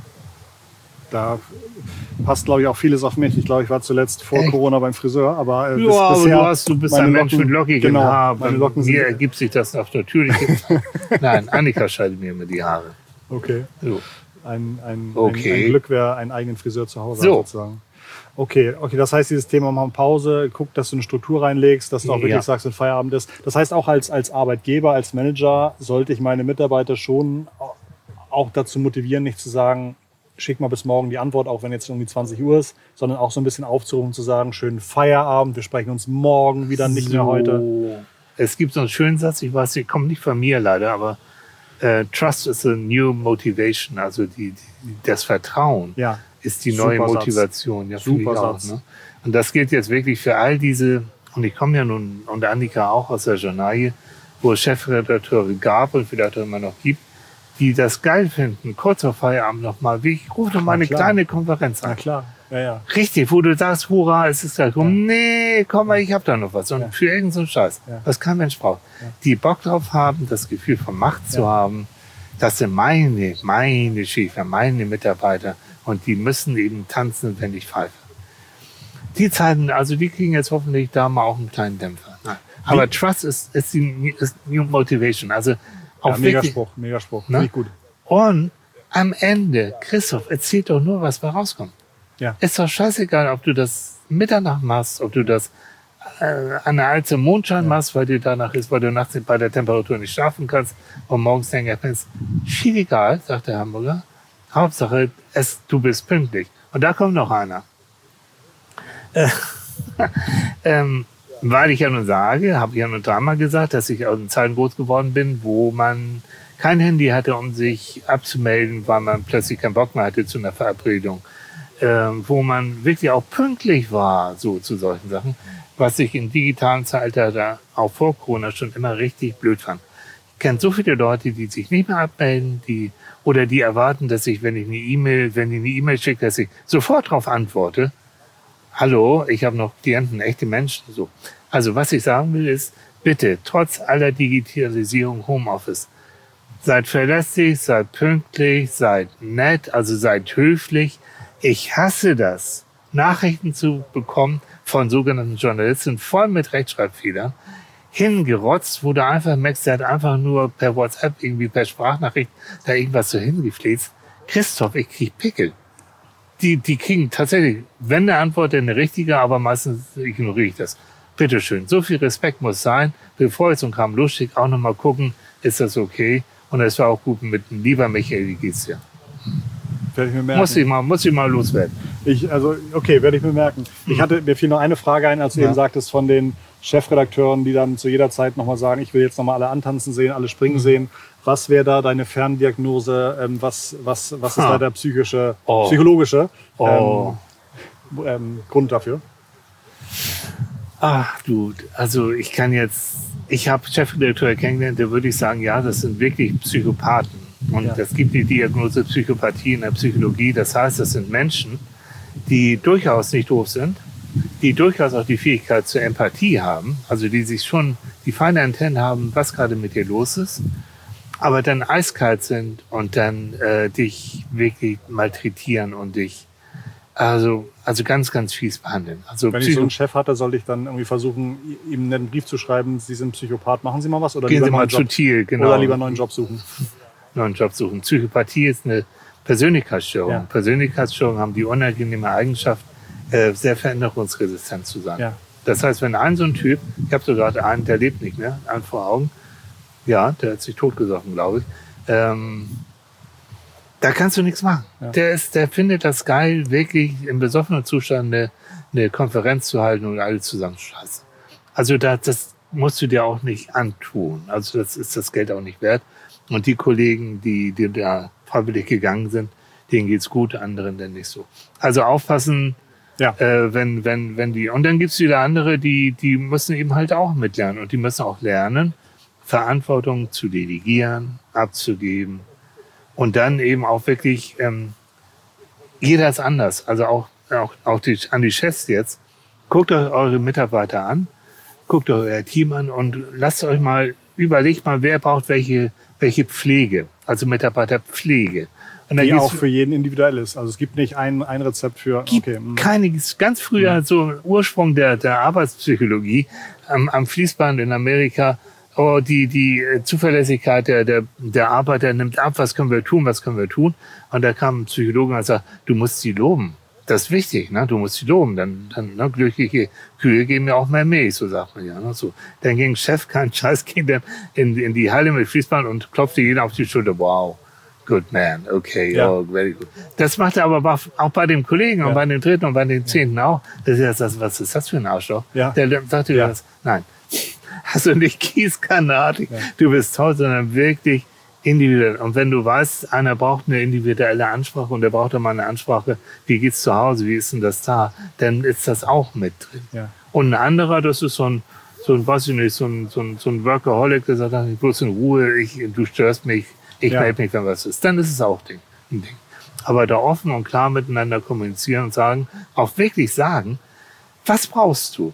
Da passt, glaube ich, auch vieles auf mich. Ich glaube, ich war zuletzt vor Echt? Corona beim Friseur, aber äh, Ja, bis, aber bisher du, hast, du bist meine ein Mensch Locken- mit lockigen genau, Haar. meine Bei Locken sind- mir ergibt sich das auf natürliche. Nein, Annika scheidet mir immer die Haare. okay. So. Ein, ein, Okay. ein, ein Glück, wer einen eigenen Friseur zu Hause So. hat, sozusagen. Okay, okay, das heißt, dieses Thema mal Pause, guck, dass du eine Struktur reinlegst, dass du auch wirklich Ja. sagst, wenn Feierabend ist. Das heißt, auch als, als Arbeitgeber, als Manager sollte ich meine Mitarbeiter schon auch dazu motivieren, nicht zu sagen, schick mal bis morgen die Antwort, auch wenn jetzt irgendwie zwanzig Uhr ist, sondern auch so ein bisschen aufzurufen, zu sagen, schönen Feierabend, wir sprechen uns morgen wieder, nicht mehr heute. Es gibt so einen schönen Satz, ich weiß, der kommt nicht von mir leider, aber äh, Trust is a new motivation, also die, die, das Vertrauen Ja. ist die Super neue Satz. Motivation. Ja, finde Super ich auch, Satz. ne? Und das gilt jetzt wirklich für all diese, und ich komme ja nun, und Annika auch aus der Journalie, wo es Chefredakteure gab und vielleicht auch immer noch gibt, die das geil finden, kurz vor Feierabend nochmal, wie ich rufe noch mal Na eine klar. kleine Konferenz Na an. klar, ja, ja. Richtig, wo du sagst, hurra, es ist gleich rum. Ja. Nee, komm mal, ich hab da noch was. Und Ja. für irgendeinen so einen Scheiß, Ja. was kein Mensch braucht. Ja. Die Bock drauf haben, das Gefühl von Macht zu Ja. haben, das sind meine, meine Schäfer, meine Mitarbeiter. Und die müssen eben tanzen, wenn ich pfeife. Die Zeiten, also die kriegen jetzt hoffentlich da mal auch einen kleinen Dämpfer. Nein. Aber Trust ist, ist die ist New Motivation. Also auch Ja, wirklich. Megaspruch, Megaspruch. Ne? Finde ich gut. Und am Ende, Christoph, erzählt doch nur, was bei rauskommt. Ja. Ist doch scheißegal, ob du das Mitternacht machst, ob du das äh, an der Alze Mondschein machst, weil dir danach ist, weil du nachts bei der Temperatur nicht schlafen kannst und morgens länger pennst. Viel egal, sagt der Hamburger. Hauptsache, es, du bist pünktlich. Und da kommt noch einer. Äh, ähm, weil ich ja nun sage, habe ich ja nun dreimal gesagt, dass ich aus den Zeiten groß geworden bin, wo man kein Handy hatte, um sich abzumelden, weil man plötzlich keinen Bock mehr hatte zu einer Verabredung. Ähm, wo man wirklich auch pünktlich war, so zu solchen Sachen, was ich im digitalen Zeitalter auch vor Corona schon immer richtig blöd fand. Ich kenne so viele Leute, die sich nicht mehr abmelden, die oder die erwarten, dass ich, wenn ich eine E-Mail, wenn die eine E-Mail schicke, dass ich sofort darauf antworte. Hallo, ich habe noch Klienten, echte Menschen. So. Also was ich sagen will ist, bitte, trotz aller Digitalisierung Homeoffice, seid verlässlich, seid pünktlich, seid nett, also seid höflich. Ich hasse das, Nachrichten zu bekommen von sogenannten Journalisten, voll mit Rechtschreibfehlern, hingerotzt, wo du einfach merkst, der hat einfach nur per WhatsApp, irgendwie per Sprachnachricht da irgendwas so hingefläzt. Christoph, ich krieg Pickel. Die, die kriegen tatsächlich, wenn eine Antwort, dann eine richtige, aber meistens ignoriere ich das. Bitteschön, so viel Respekt muss sein, bevor ich so einen Kram losschicke, auch nochmal gucken, ist das okay? Und es war auch gut mit dem lieber Michael, wie geht's dir? Werde ich mir merken. Muss ich mal, muss ich mal loswerden. Ich, also, okay, werde ich mir merken. Ich hatte, mir fiel noch eine Frage ein, als du Ja. eben sagtest, von den Chefredakteuren, die dann zu jeder Zeit nochmal sagen, ich will jetzt nochmal alle antanzen sehen, alle springen sehen. Was wäre da deine Ferndiagnose? Ähm, was, was, was ist Ha. da der psychische, Oh. psychologische Oh. ähm, ähm, Grund dafür? Ach du, also ich kann jetzt, ich habe Chefredakteur kennengelernt, der würde ich sagen, ja, das sind wirklich Psychopathen. Und Ja. es gibt die Diagnose Psychopathie in der Psychologie. Das heißt, das sind Menschen, die durchaus nicht doof sind, die durchaus auch die Fähigkeit zur Empathie haben, also die sich schon die feine Antennen haben, was gerade mit dir los ist, aber dann eiskalt sind und dann äh, dich wirklich malträtieren und dich also, also ganz, ganz fies behandeln. Also Wenn ich so einen Chef hatte, sollte ich dann irgendwie versuchen, ihm einen netten Brief zu schreiben, Sie sind Psychopath, machen Sie mal was? Oder gehen lieber Sie einen mal neuen zu Job, Thiel, genau. oder lieber einen neuen Job suchen? neuen Job suchen. Psychopathie ist eine Persönlichkeitsstörung. Ja. Persönlichkeitsstörungen haben die unangenehme Eigenschaft, äh, sehr veränderungsresistent zu sein. Ja. Das heißt, wenn ein so ein Typ, ich habe sogar einen, der lebt nicht mehr, einen vor Augen, ja, der hat sich totgesoffen, glaube ich, ähm, da kannst du nichts machen. Ja. Der ist, der findet das geil, wirklich im besoffenen Zustand eine, eine Konferenz zu halten und alle zusammen scheiße. Also da, das musst du dir auch nicht antun. Also das ist das Geld auch nicht wert. Und die Kollegen, die, die da freiwillig gegangen sind, denen geht's gut, anderen dann nicht so. Also aufpassen, Ja. äh, wenn, wenn, wenn die, und dann gibt's wieder andere, die, die müssen eben halt auch mitlernen und die müssen auch lernen, Verantwortung zu delegieren, abzugeben und dann eben auch wirklich, ähm, jeder ist anders, also auch, auch, auch die, an die Chefs jetzt, guckt euch eure Mitarbeiter an, guckt euch euer Team an und lasst euch mal, überlegt mal, wer braucht welche, welche Pflege, also Mitarbeiterpflege. Und dann Die geht's auch für jeden individuell ist. Also es gibt nicht ein, ein Rezept für, gibt okay. mm. keine, ganz früher so Ursprung der, der Arbeitspsychologie am, am Fließband in Amerika. Oh, die, die äh, Zuverlässigkeit der, der, der Arbeiter nimmt ab, was können wir tun, was können wir tun. Und da kam ein Psychologe und sagt, du musst sie loben. Das ist wichtig, ne? Du musst sie loben. Dann, dann ne? Glückliche Kühe geben ja auch mehr Milch, so sagt man ja. Ne? So. Dann ging Chef, kein Scheiß, ging dann in, in die Halle mit Fließband und klopfte jeden auf die Schulter. Wow, good man, okay, ja. oh, very good. Das macht er aber auch bei dem Kollegen ja. und bei dem Dritten und bei dem Zehnten auch. Das ist das, was ist das für ein Arschloch? Ja. Der sagte ja. das, nein, also nicht gießkannenartig, ja. du bist toll, sondern wirklich individuell. Und wenn du weißt, einer braucht eine individuelle Ansprache und der braucht dann mal eine Ansprache, wie geht's zu Hause, wie ist denn das da, dann ist das auch mit drin. Ja. Und ein anderer, das ist so ein, so ein, weiß ich nicht, so ein, so ein, so ein Workaholic, der sagt, ich bloß in Ruhe, ich, du störst mich, ich ja. melde mich, wenn was ist. Dann ist es auch Ding, ein Ding. Aber da offen und klar miteinander kommunizieren und sagen, auch wirklich sagen, was brauchst du?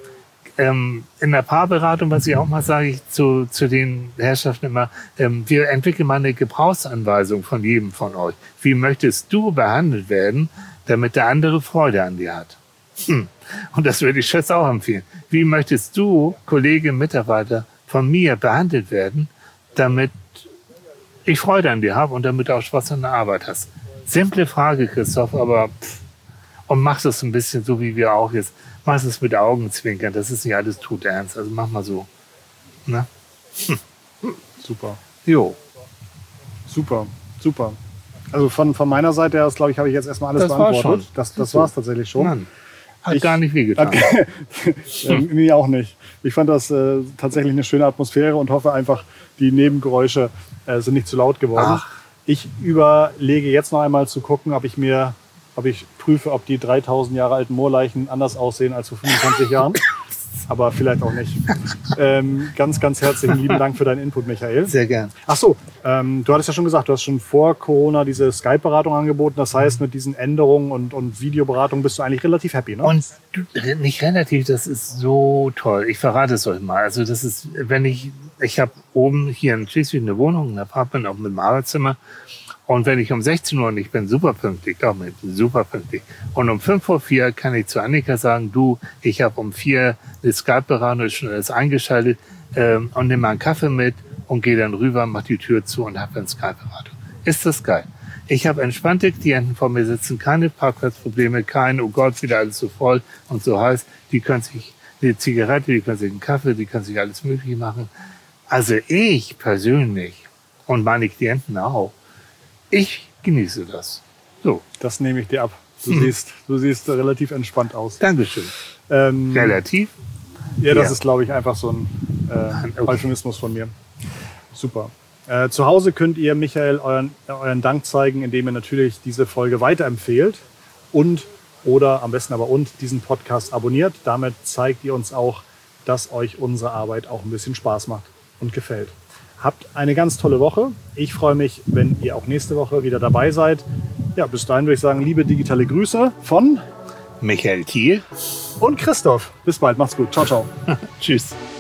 Ähm, in der Paarberatung, was ich auch mal sage, ich zu, zu den Herrschaften immer, ähm, wir entwickeln mal eine Gebrauchsanweisung von jedem von euch. Wie möchtest du behandelt werden, damit der andere Freude an dir hat? Hm. Und das würde ich Schätze auch empfehlen. Wie möchtest du, Kollege, Mitarbeiter, von mir behandelt werden, damit ich Freude an dir habe und damit du auch Spaß an der Arbeit hast? Simple Frage, Christoph, aber pff, und mach das ein bisschen so, wie wir auch jetzt. Mach es mit Augenzwinkern, das ist nicht alles todernst. Also mach mal so. Ne? Hm. Super. Jo. Super, super. Also von, von meiner Seite aus, glaube ich, habe ich jetzt erstmal alles das beantwortet. War schon. Das, das war es tatsächlich schon. Mann. Hat ich, gar nicht wehgetan. Okay. Mir auch nicht. Ich fand das äh, tatsächlich eine schöne Atmosphäre und hoffe einfach, die Nebengeräusche äh, sind nicht zu laut geworden. Ach. Ich überlege jetzt noch einmal zu gucken, ob ich mir ob ich prüfe, ob die dreitausend Jahre alten Moorleichen anders aussehen als vor fünfundzwanzig Jahren. Aber vielleicht auch nicht. Ähm, ganz, ganz herzlichen lieben Dank für deinen Input, Michael. Sehr gern. Ach so, ähm, du hattest ja schon gesagt, du hast schon vor Corona diese Skype-Beratung angeboten. Das heißt, mit diesen Änderungen und, und Videoberatung bist du eigentlich relativ happy, ne? Und nicht relativ, das ist so toll. Ich verrate es euch mal. Also das ist, wenn ich, ich habe oben hier in Schleswig eine Wohnung, ein Apartment, auch mit einem Arbeitszimmer. Und wenn ich um sechzehn Uhr, und ich bin super pünktlich, doch, ich bin super pünktlich. Und um fünf vor vier kann ich zu Annika sagen, du, ich habe um vier eine Skype-Beratung, ist schon alles eingeschaltet, ähm, und nehme mal einen Kaffee mit und gehe dann rüber, mach die Tür zu und habe eine Skype-Beratung. Ist das geil? Ich habe entspannte Klienten vor mir sitzen, keine Parkplatzprobleme, kein, oh Gott, wieder alles so voll und so heiß. Die können sich eine Zigarette, die können sich einen Kaffee, die können sich alles Mögliche machen. Also ich persönlich und meine Klienten auch, ich genieße das. So. Das nehme ich dir ab. Du, hm. siehst, du siehst relativ entspannt aus. Dankeschön. Ähm, relativ? Ja, das ja. ist, glaube ich, einfach so ein äh, okay. Euphemismus von mir. Super. Äh, zu Hause könnt ihr Michael euren, euren Dank zeigen, indem ihr natürlich diese Folge weiterempfehlt und oder am besten aber und diesen Podcast abonniert. Damit zeigt ihr uns auch, dass euch unsere Arbeit auch ein bisschen Spaß macht und gefällt. Habt eine ganz tolle Woche. Ich freue mich, wenn ihr auch nächste Woche wieder dabei seid. Ja, bis dahin würde ich sagen, liebe digitale Grüße von Michael Thiel und Christoph. Bis bald, macht's gut. Ciao, ciao. Tschüss.